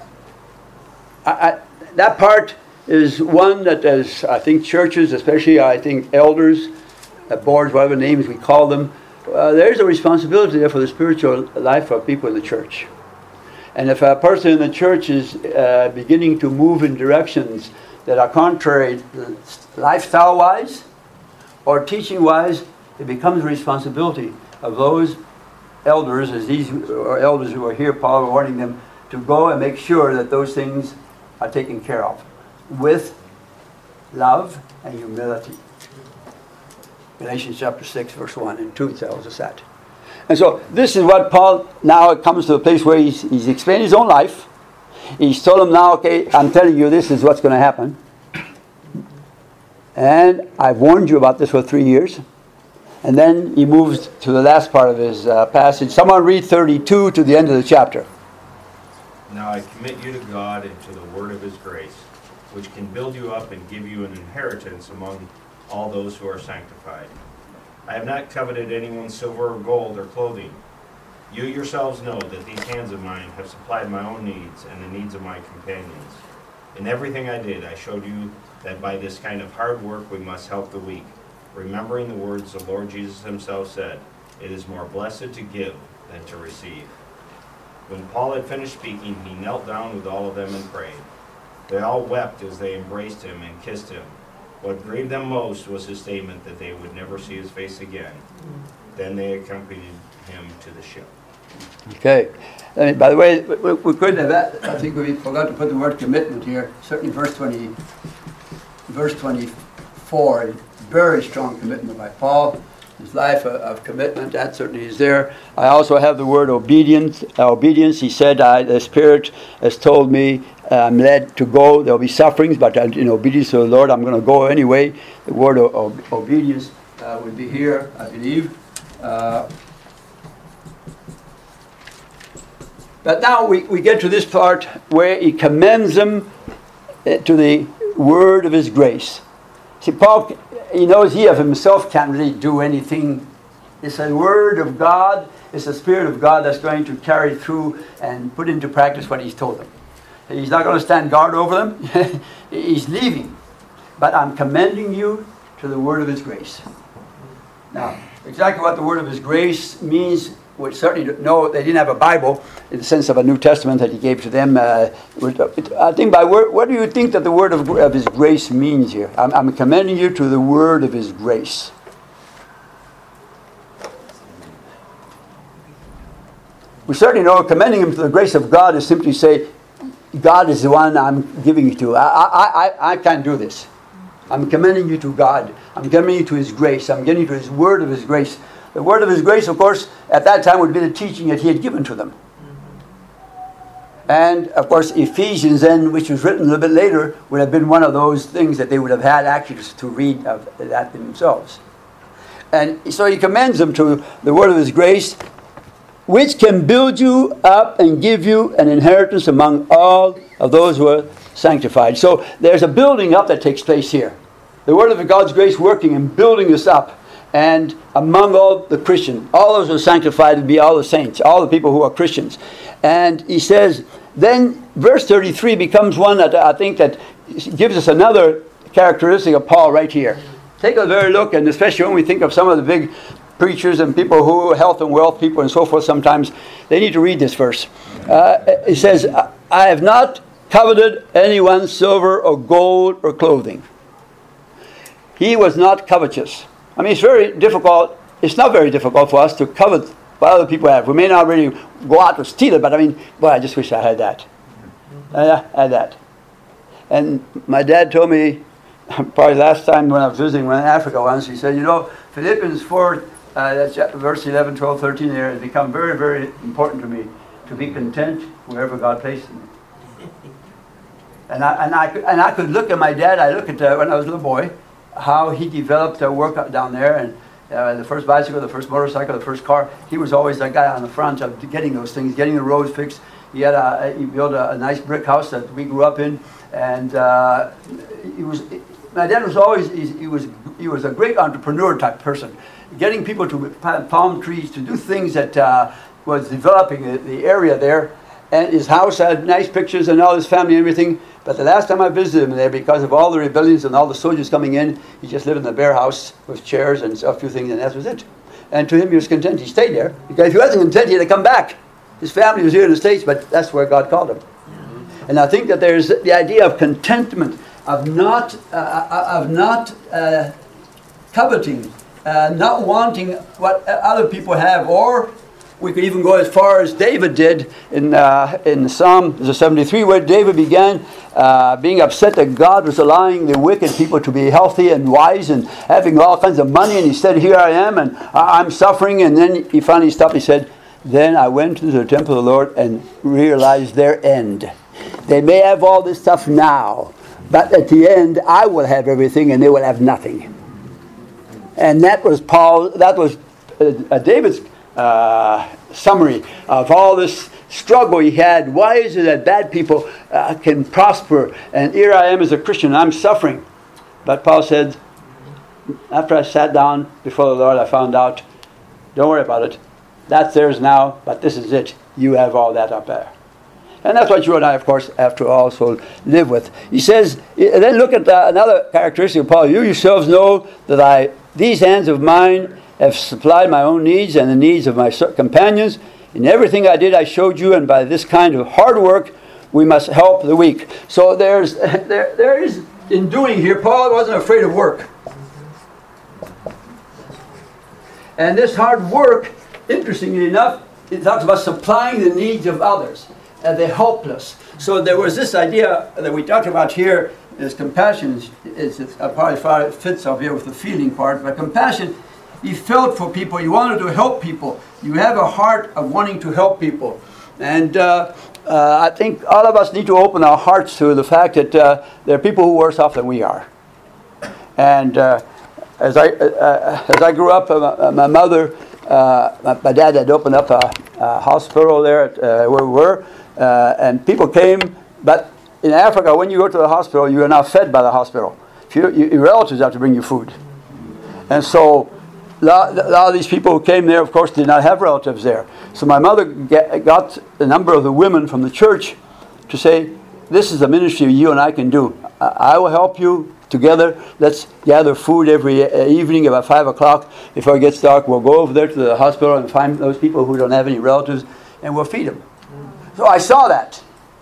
part is one that, as I think churches, especially I think elders, boards, whatever names we call them, there's a responsibility there for the spiritual life of people in the church. And if a person in the church is beginning to move in directions that are contrary lifestyle-wise or teaching-wise, it becomes a responsibility of those elders, as these are elders who are here, Paul warning them to go and make sure that those things are taken care of with love and humility. Galatians chapter 6, verse 1 and 2 tells us that. And so this is what Paul, now comes to a place where he's explained his own life. He's told them now, okay, I'm telling you this is what's going to happen. And I've warned you about this for 3 years. And then he moves to the last part of his passage. Someone read 32 to the end of the chapter. Now I commit you to God and to the word of his grace, which can build you up and give you an inheritance among all those who are sanctified. I have not coveted anyone's silver or gold or clothing. You yourselves know that these hands of mine have supplied my own needs and the needs of my companions. In everything I did, I showed you that by this kind of hard work we must help the weak, remembering the words the Lord Jesus himself said, "It is more blessed to give than to receive." When Paul had finished speaking, he knelt down with all of them and prayed. They all wept as they embraced him and kissed him. What grieved them most was his statement that they would never see his face again. Then they accompanied him to the ship. Okay. By the way, we could have that. I think we forgot to put the word commitment here. Certainly verse 24, very strong commitment by Paul. His life of commitment, that certainly is there. I also have the word obedience. Obedience, he said, the Spirit has told me I'm led to go. There will be sufferings, but in obedience to the Lord, I'm going to go anyway. The word obedience would be here, I believe. But now we get to this part where he commends them to the word of his grace. See, Paul, he knows he of himself can't really do anything. It's the word of God, it's the Spirit of God that's going to carry through and put into practice what he's told them. He's not going to stand guard over them. He's leaving. But I'm commending you to the word of his grace. Now, exactly what the word of his grace means, we certainly know they didn't have a Bible in the sense of a New Testament that he gave to them. I think by word, what do you think that the word of his grace means here? I'm commending you to the word of his grace. We certainly know commending him to the grace of God is simply say, God is the one I'm giving you to. I can't do this. I'm commending you to God. I'm commending you to his grace. I'm getting you to his word of his grace. The word of his grace, of course, at that time would be the teaching that he had given to them. And, of course, Ephesians then, which was written a little bit later, would have been one of those things that they would have had actually to read of that themselves. And so he commends them to the word of his grace, which can build you up and give you an inheritance among all of those who are sanctified. So there's a building up that takes place here. The word of God's grace working and building us up. And among all the Christians, all those who are sanctified would be all the saints, all the people who are Christians. And he says, then verse 33 becomes one that I think that gives us another characteristic of Paul right here. Take a very look, and especially when we think of some of the big preachers and people who health and wealth people and so forth, sometimes they need to read this verse. It says, I have not coveted anyone's silver or gold or clothing. He was not covetous. I mean, it's very difficult. It's not very difficult for us to covet what other people have. We may not really go out to steal it, but I mean, boy, I just wish I had that. I had that. And my dad told me, probably last time when I was visiting in Africa once, he said, you know, Philippians 4, that's verse 11, 12, 13 there, has become very, very important to me, to be content wherever God places me. And I could look at my dad, I look at when I was a little boy, how he developed a workout down there, and the first bicycle, the first motorcycle, the first car, he was always the guy on the front of getting those things, getting the roads fixed. He built a nice brick house that we grew up in, and my dad was always, he was a great entrepreneur type person, getting people to plant palm trees, to do things that was developing the area there. And his house had nice pictures and all his family and everything. But the last time I visited him there, because of all the rebellions and all the soldiers coming in, he just lived in a bare house with chairs and a few things, and that was it. And to him, he was content. He stayed there. Because if he wasn't content, he had to come back. His family was here in the States, but that's where God called him. And I think that there's the idea of contentment, of not coveting, not wanting what other people have, or we could even go as far as David did in Psalm 73, where David began being upset that God was allowing the wicked people to be healthy and wise and having all kinds of money. And he said, here I am, and I'm suffering. And then he finally stopped. He said, then I went to the temple of the Lord and realized their end. They may have all this stuff now, but at the end, I will have everything and they will have nothing. And that was David's summary of all this struggle he had. Why is it that bad people can prosper, and here I am as a Christian, I'm suffering? But Paul said, after I sat down before the Lord, I found out, don't worry about it. That's theirs now, but this is it. You have all that up there. And that's what you and I, of course, have to also live with. He says, then look at another characteristic of Paul. You yourselves know that these hands of mine have supplied my own needs and the needs of my companions. In everything I did, I showed you, and by this kind of hard work, we must help the weak. So there is, in doing here, Paul wasn't afraid of work. And this hard work, interestingly enough, it talks about supplying the needs of others. And the helpless. So there was this idea that we talked about here is compassion. It's probably fits up here with the feeling part. But compassion, you felt for people. You wanted to help people. You have a heart of wanting to help people. And I think all of us need to open our hearts to the fact that there are people who are worse off than we are. And as I grew up, my mother, my dad had opened up a hospital there at, where we were. And people came, but in Africa, when you go to the hospital, you are now fed by the hospital. Your relatives have to bring you food. And so a lot of these people who came there, of course, did not have relatives there. So my mother got a number of the women from the church to say, this is a ministry you and I can do. I will help you together. Let's gather food every evening about 5 o'clock. Before it gets dark, we'll go over there to the hospital and find those people who don't have any relatives, and we'll feed them. So I saw that.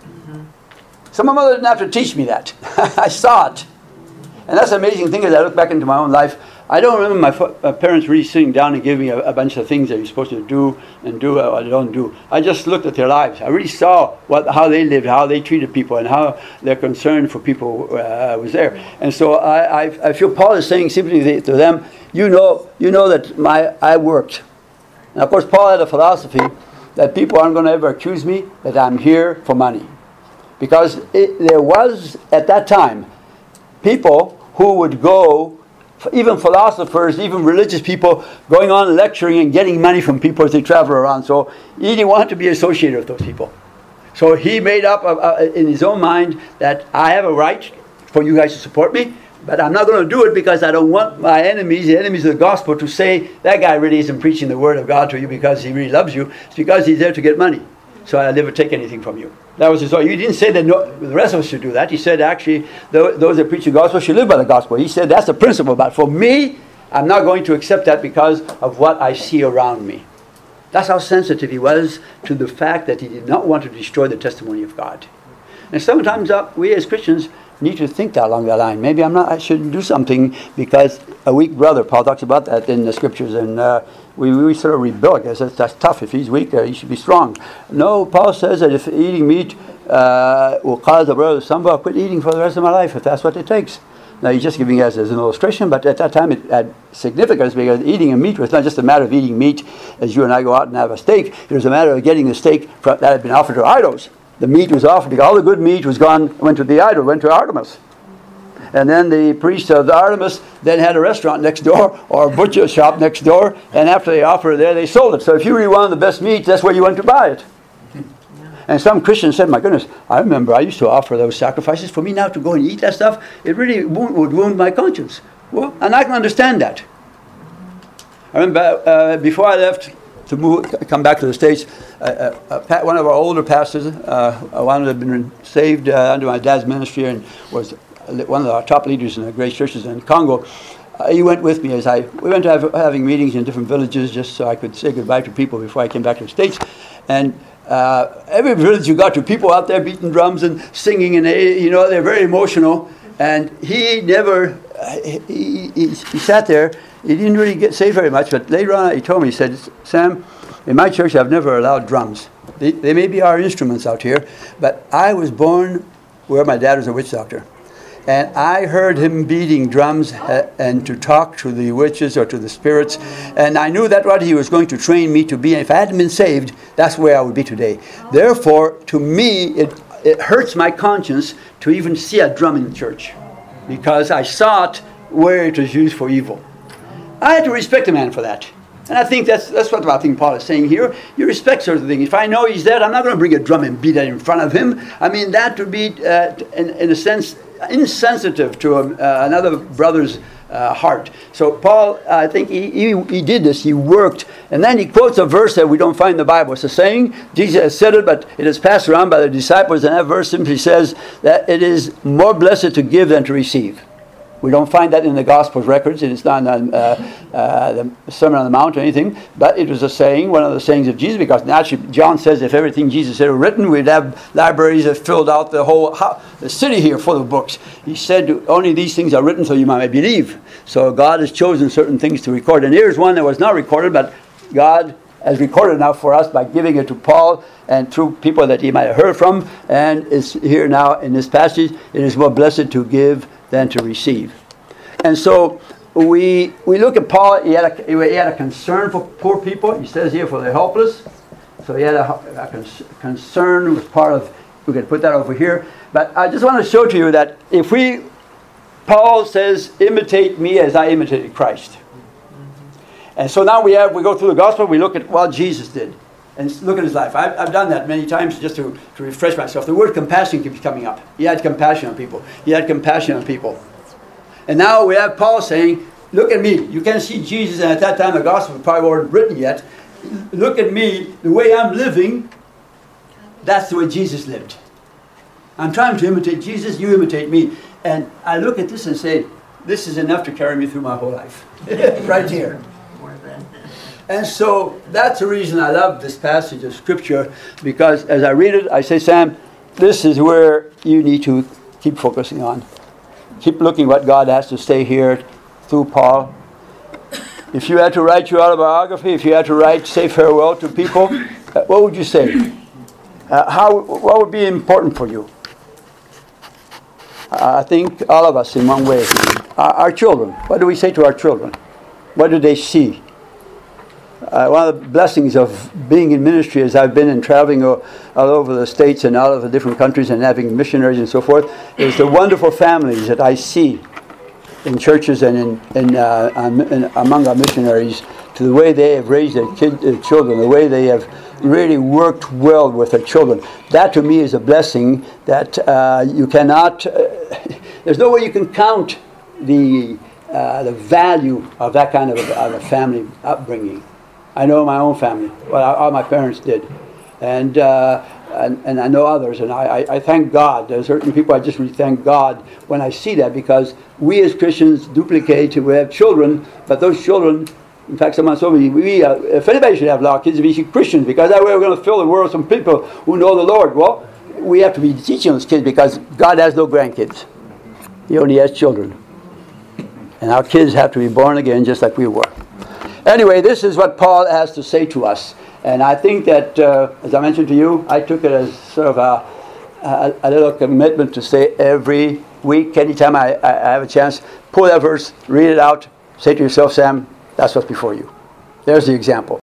So my mother didn't have to teach me that. I saw it. And that's the amazing thing as I look back into my own life. I don't remember my parents really sitting down and giving me a bunch of things that you're supposed to do and do or don't do. I just looked at their lives. I really saw how they lived, how they treated people, and how their concern for people was there. And so I feel Paul is saying simply to them, you know that I worked. And of course Paul had a philosophy that people aren't going to ever accuse me that I'm here for money. Because there was, at that time, people who would go, even philosophers, even religious people, going on lecturing and getting money from people as they travel around. So he didn't want to be associated with those people. So he made up in his own mind that I have a right for you guys to support me, but I'm not going to do it because I don't want my enemies, the enemies of the gospel, to say, that guy really isn't preaching the word of God to you because he really loves you. It's because he's there to get money. So I'll never take anything from you. That was his thought. He didn't say that the rest of us should do that. He said, actually, those that preach the gospel should live by the gospel. He said, that's the principle. But for me, I'm not going to accept that because of what I see around me. That's how sensitive he was to the fact that he did not want to destroy the testimony of God. And sometimes we as Christians need to think that along that line. Maybe I shouldn't do something because a weak brother, Paul talks about that in the scriptures, and we sort of rebel. I guess that's tough. If he's weak, he should be strong. No, Paul says that if eating meat will cause a brother to stumble, I'll quit eating for the rest of my life if that's what it takes. Now he's just giving us as an illustration, but at that time it had significance because eating a meat was not just a matter of eating meat as you and I go out and have a steak. It was a matter of getting the steak that had been offered to idols. The meat was offered because all the good meat went to the idol, went to Artemis. And then the priest of Artemis then had a restaurant next door or a butcher shop next door, and after they offered it there, they sold it. So if you really wanted the best meat, that's where you went to buy it. And some Christians said, my goodness, I remember I used to offer those sacrifices. For me now to go and eat that stuff, it really would wound my conscience. Well, and I can understand that. I remember before I left to come back to the States, one of our older pastors, one who had been saved under my dad's ministry and was one of our top leaders in the great churches in Congo, he went with me we went to having meetings in different villages just so I could say goodbye to people before I came back to the States. And every village you got to, people out there beating drums and singing, and they're very emotional. And he never, he sat there. He didn't really say very much, but later on he told me, he said, Sam, in my church I've never allowed drums. They may be our instruments out here, but I was born where my dad was a witch doctor. And I heard him beating drums and to talk to the witches or to the spirits. And I knew that what he was going to train me to be. And if I hadn't been saved, that's where I would be today. Therefore, to me, it hurts my conscience to even see a drum in the church. Because I saw it where it was used for evil. I had to respect the man for that. And I think that's what I think Paul is saying here. You respect certain things. If I know he's dead, I'm not going to bring a drum and beat it in front of him. I mean, that would be, in a sense, insensitive to another brother's heart. So Paul, I think he did this. He worked. And then he quotes a verse that we don't find in the Bible. It's a saying. Jesus has said it, but it is passed around by the disciples. And that verse simply says that it is more blessed to give than to receive. We don't find that in the Gospels records. It is not on the Sermon on the Mount or anything. But it was a saying, one of the sayings of Jesus, because naturally John says if everything Jesus said were written, we'd have libraries that filled out the city here full of books. He said only these things are written so you might believe. So God has chosen certain things to record. And here's one that was not recorded, but God has recorded now for us by giving it to Paul and through people that he might have heard from. And it's here now in this passage. It is more blessed to give than to receive. And so we look at Paul. He had a concern for poor people. He says here for the helpless. So he had a concern was part of. We could put that over here. But I just want to show to you that if Paul says, "Imitate me as I imitated Christ." And so now we go through the gospel. We look at what Jesus did. And look at his life. I've done that many times just to refresh myself. The word compassion keeps coming up. He had compassion on people. He had compassion on people. And now we have Paul saying, look at me. You can't see Jesus, and at that time the gospel probably weren't written yet. Look at me. The way I'm living, that's the way Jesus lived. I'm trying to imitate Jesus. You imitate me. And I look at this and say, this is enough to carry me through my whole life. Right here. And so that's the reason I love this passage of Scripture, because as I read it, I say, Sam, this is where you need to keep focusing on. Keep looking what God has to say here through Paul. If you had to write your autobiography, if you had to say farewell to people, what would you say? What would be important for you? I think all of us in one way. Our children. What do we say to our children? What do they see? One of the blessings of being in ministry as I've been and traveling all over the States and all of the different countries and having missionaries and so forth is the wonderful families that I see in churches and among our missionaries, to the way they have raised their children, the way they have really worked well with their children. That to me is a blessing that you cannot, there's no way you can count the value of that kind of a family upbringing. I know my own family, all my parents did, and I know others, and I thank God. There's certain people I just really thank God when I see that, because we as Christians duplicate. We have children, but those children, in fact, someone told me, if anybody should have a lot of kids, it'd be Christians, because that way we're going to fill the world with some people who know the Lord. Well, we have to be teaching those kids, because God has no grandkids. He only has children. And our kids have to be born again just like we were. Anyway, this is what Paul has to say to us. And I think that, as I mentioned to you, I took it as sort of a little commitment to say every week, anytime I have a chance, pull that verse, read it out, say to yourself, Sam, that's what's before you. There's the example.